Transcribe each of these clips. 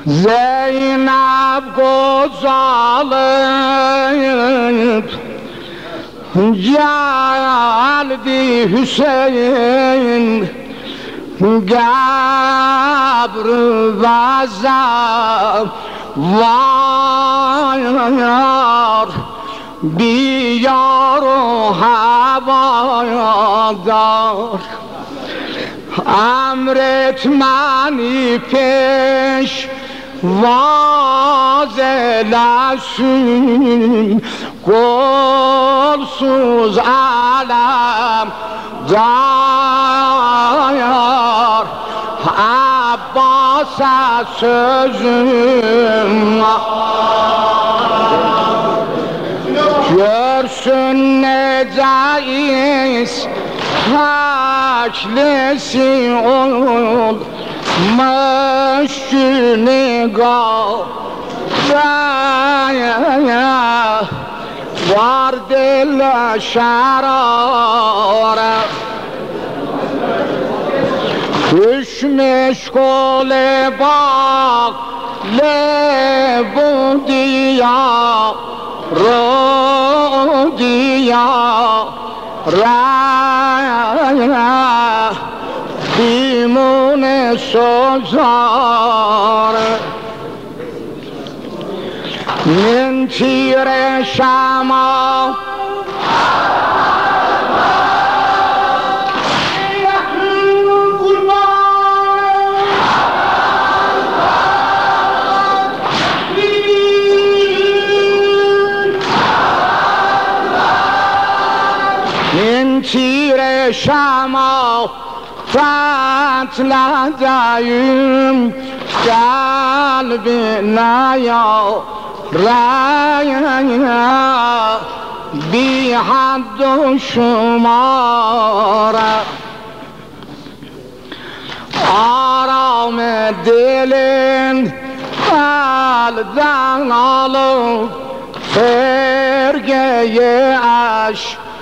Zeynep kozalıp geldi Hüseyin Gabr-ı vazab var Biyar-ı havadar Emretmeni peş vaz eylesin Kolsuz alem dayar Abbas'a sözüm görsün necais haklisi olmuş günigah var dille şeraret düşmüş kole bak lebu diyar diyar bimune sozar min tire şama تیر شما فتلدیم قلب نیا ریا بی حد و شمار آرام دلین قلبن آلو فرگه اش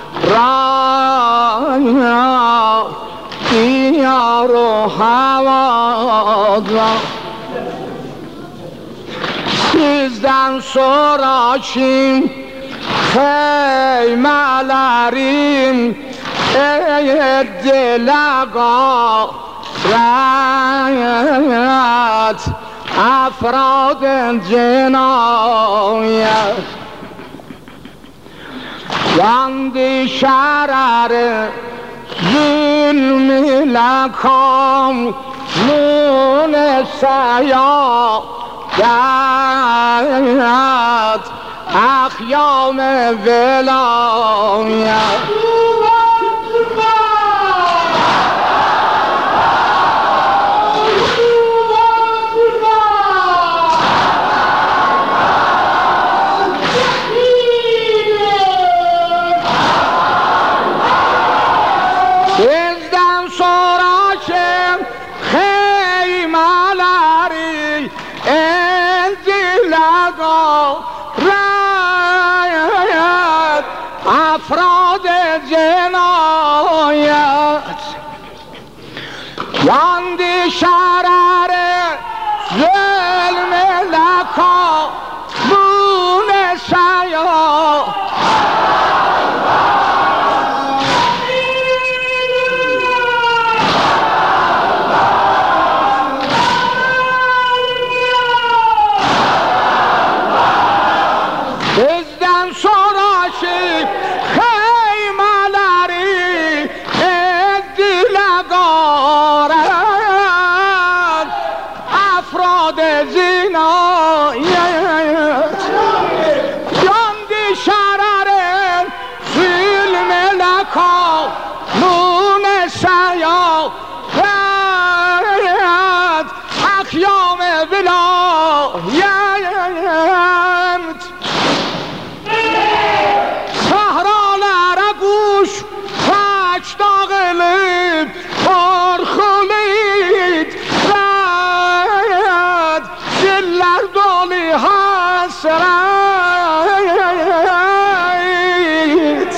رaya diyar-ı havada sizden sonra kim heymelerim ettiler gayret afrad-ı cinayet yandı şerarı zulm-ile kanun-e seyadet ahyam-ı velayet bizden sonra kim heymeleri endiler gayret afrad-ı cinayet yandı şerarı zulm-ile kanun-e seyadet bizden sonraki heymeleri ettiler gayret afrad-ı cinayet yandı şerarın zulm-ile kanun-e seyadet ahyam-ı velayet sahralara kuş kaç dağılıp korkuluyt rayet diller dolu hasret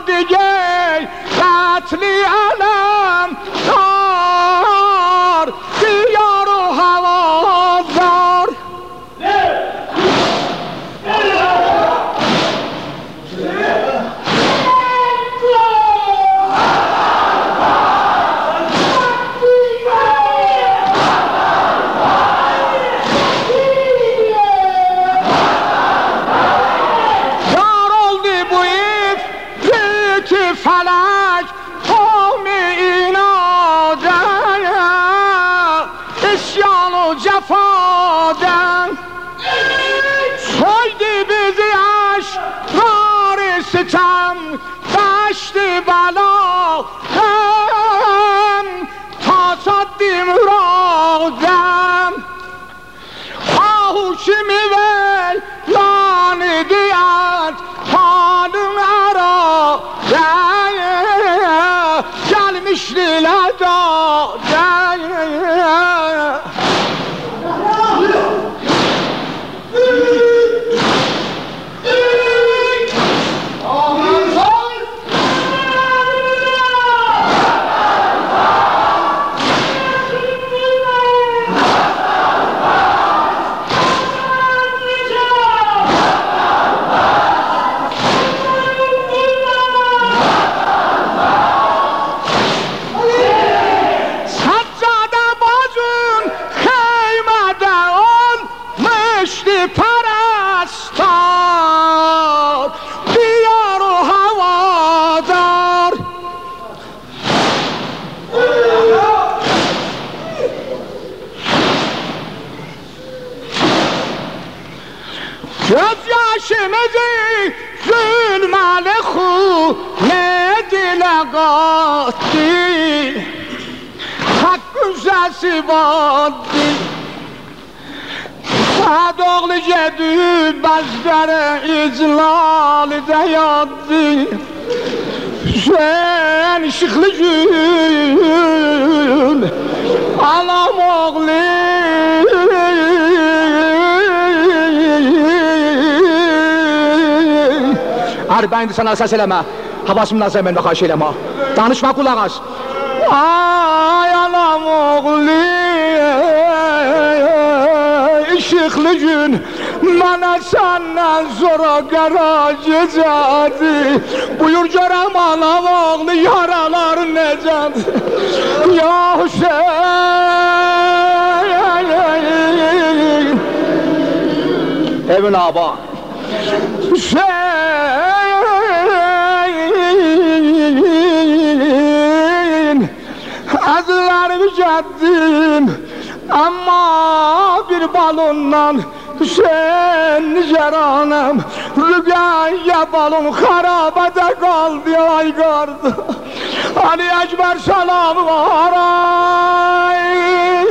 دیگه قتلی علم دار دیار و هوادار فلک قوم ایناده اسیان و جفاده سویدی بیزیش رار ستم دشت بلا هم تا صدی مرادم آهوشی میوی لانی دیت حالم ارا gelmiş lilada پرستار دیار و هوادار جز یاشمزی ظلمل خونه دلقاتی حق زسی بادی صداقل جدید بزگر اجلال دیادی sen şıklı gül alam oğlu Arba indi sana əsas eləmə havasımdan sən məndə xahiş eləmə danışma qulaq as ay alam oğlu Işıklı gün bana senden sonra garaj gecedi Buyur görem anam oğlu yaralar neced Ya Hüseyin Evin aba Hüseyin Azlarımı caddim Ama bir balondan Hüseyin Niceranım Rügaya balon harabede kaldı ay gardı Ali Ekber selam var ay